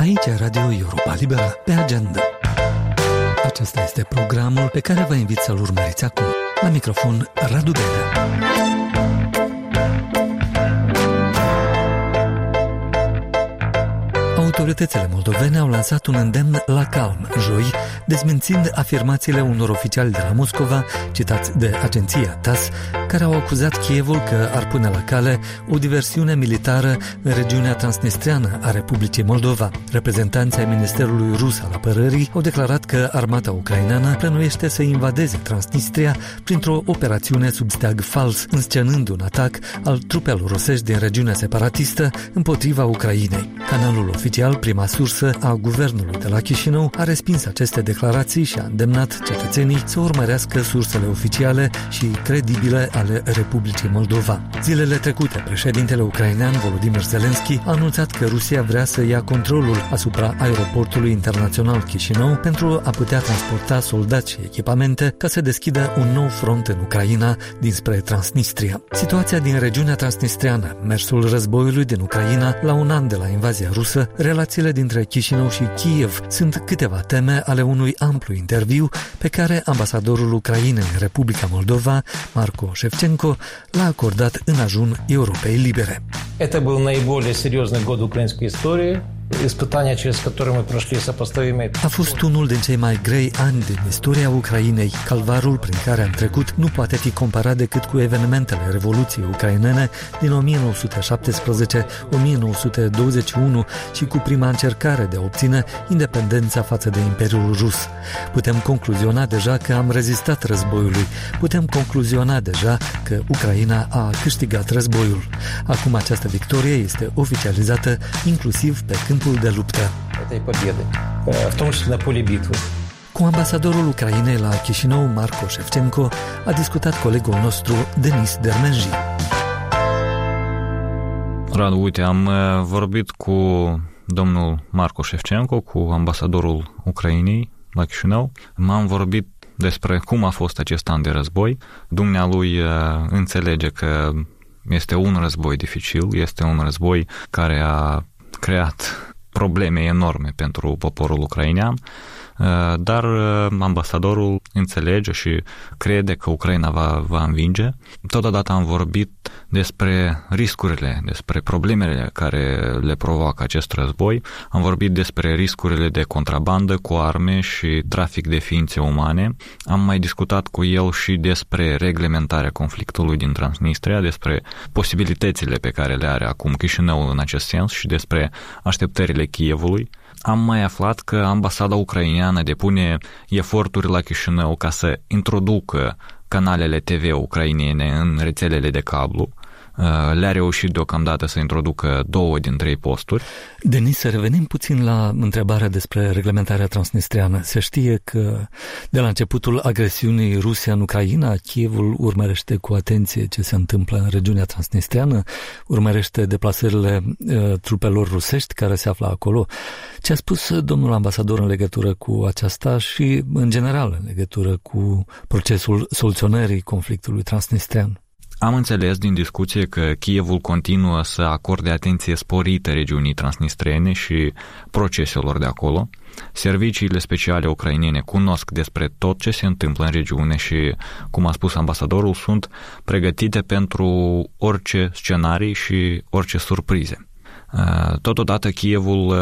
Aici Radio Europa Liberă, pe agenda. Acesta este programul pe care vă invit să-l urmăriți acum. La microfon, Radu Benea. Autoritățile moldovene au lansat un îndemn la calm joi, dezmințind afirmațiile unor oficiali de la Moscova, citați de agenția TASS, care au acuzat Kievul că ar pune la cale o diversiune militară în regiunea transnistriană a Republicii Moldova. Reprezentanții ai Ministerului Rus al Apărării au declarat că armata ucraineană plănuiește să invadeze Transnistria printr-o operațiune sub steag fals, înscenând un atac al trupelor rusești din regiunea separatistă împotriva Ucrainei. Canalul oficial, prima sursă a guvernului de la Chișinău, a respins aceste declarații și a îndemnat cetățenii să urmărească sursele oficiale și credibile ale Republicii Moldova. Zilele trecute, președintele ucrainean Volodymyr Zelensky a anunțat că Rusia vrea să ia controlul asupra aeroportului internațional Chișinău pentru a putea transporta soldați și echipamente ca să deschidă un nou front în Ucraina dinspre Transnistria. Situația din regiunea transnistriană, mersul războiului din Ucraina la un an de la invazia rusă, relațiile dintre Chișinău și Kiev sunt câteva teme ale unui amplu interviu pe care ambasadorul Ucrainei în Republica Moldova, Marco Shevchenko, l-a acordat în ajun Europei Libere. Это был наиболее серьезный год украинской истории. Испытания, через которые мы прошли, сопоставимые. A fost unul din cei mai grei ani din istoria Ucrainei. Calvarul prin care am trecut nu poate fi comparat decât cu evenimentele Revoluției ucrainene din 1918-1921 și cu prima încercare de a obține independența față de Imperiul Rus. Putem concluziona deja că am rezistat războiului. Putem concluziona deja că Ucraina a câștigat războiul. Acum această victorie este oficializată inclusiv pe câmpul de luptă. Cu ambasadorul Ucrainei la Chișinău, Marco Shevchenko, a discutat colegul nostru, Denis Dermenji. Radu, uite, am vorbit cu domnul Marco Shevchenko, cu ambasadorul Ucrainei la Chișinău. M-am vorbit despre cum a fost acest an de război. Dumnealui înțelege că este un război dificil, este un război care a creat probleme enorme pentru poporul ucrainean, dar ambasadorul înțelege și crede că Ucraina va învinge. Totodată am vorbit despre riscurile, despre problemele care le provoacă acest război. Am vorbit despre riscurile de contrabandă cu arme și trafic de ființe umane. Am mai discutat cu el și despre reglementarea conflictului din Transnistria, despre posibilitățile pe care le are acum Chișinău în acest sens și despre așteptările Kievului. Am mai aflat că ambasada ucraineană depune eforturi la Chișinău ca să introducă canalele TV ucrainene în rețelele de cablu. Le-a reușit deocamdată să introducă 2 din 3 posturi. Denis, să revenim puțin la întrebarea despre reglementarea transnistriană. Se știe că de la începutul agresiunii Rusia în Ucraina, Kievul urmărește cu atenție ce se întâmplă în regiunea transnistriană, urmărește deplasările trupelor rusești care se află acolo. Ce a spus domnul ambasador în legătură cu aceasta și, în general, în legătură cu procesul soluționării conflictului transnistrian? Am înțeles din discuție că Kievul continuă să acorde atenție sporită regiunii transnistrene și proceselor de acolo. Serviciile speciale ucrainene cunosc despre tot ce se întâmplă în regiune și, cum a spus ambasadorul, sunt pregătite pentru orice scenarii și orice surprize. Totodată Kievul